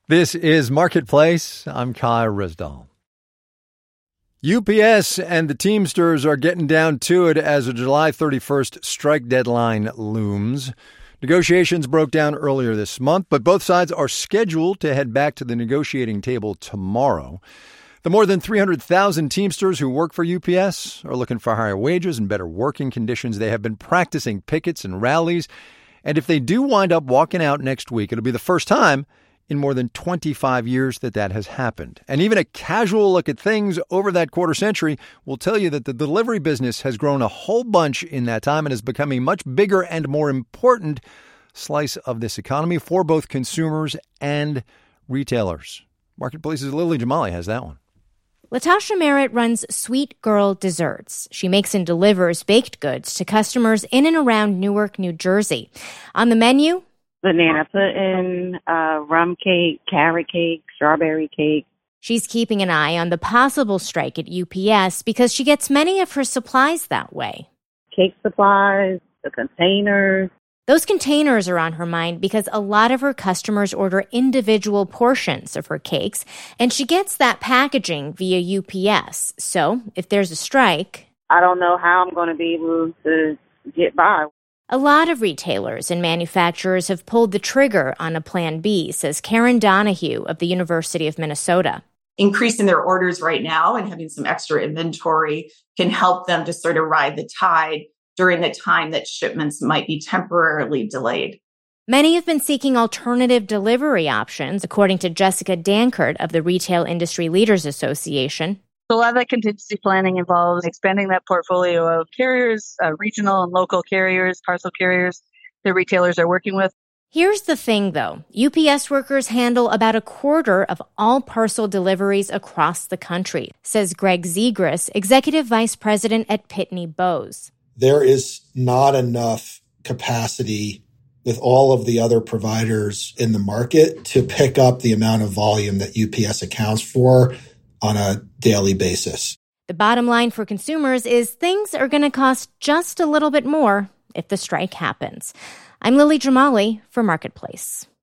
This is Marketplace. I'm Kai Rizdal. UPS and the Teamsters are getting down to it as a July 31st strike deadline looms. Negotiations broke down earlier this month, but both sides are scheduled to head back to the negotiating table tomorrow. The more than 300,000 Teamsters who work for UPS are looking for higher wages and better working conditions. They have been practicing pickets and rallies, and if they do wind up walking out next week, it'll be the first time in more than 25 years that has happened. And even a casual look at things over that quarter century will tell you that the delivery business has grown a whole bunch in that time and has become a much bigger and more important slice of this economy for both consumers and retailers. Marketplace's Lily Jamali has that one. Latasha Merritt runs Sweet Girl Desserts. She makes and delivers baked goods to customers in and around Newark, New Jersey. On the menu, banana pudding, rum cake, carrot cake, strawberry cake. She's keeping an eye on the possible strike at UPS because she gets many of her supplies that way. Cake supplies, the containers. Those containers are on her mind because a lot of her customers order individual portions of her cakes, and she gets that packaging via UPS. So if there's a strike, I don't know how I'm going to be able to get by. A lot of retailers and manufacturers have pulled the trigger on a Plan B, says Karen Donahue of the University of Minnesota. Increasing their orders right now and having some extra inventory can help them to sort of ride the tide during the time that shipments might be temporarily delayed. Many have been seeking alternative delivery options, according to Jessica Dankert of the Retail Industry Leaders Association. A lot of that contingency planning involves expanding that portfolio of carriers, regional and local carriers, parcel carriers the retailers are working with. Here's the thing, though. UPS workers handle about a quarter of all parcel deliveries across the country, says Greg Zegras, Executive Vice President at Pitney Bowes. There is not enough capacity with all of the other providers in the market to pick up the amount of volume that UPS accounts for on a daily basis. The bottom line for consumers is things are going to cost just a little bit more if the strike happens. I'm Lily Jamali for Marketplace.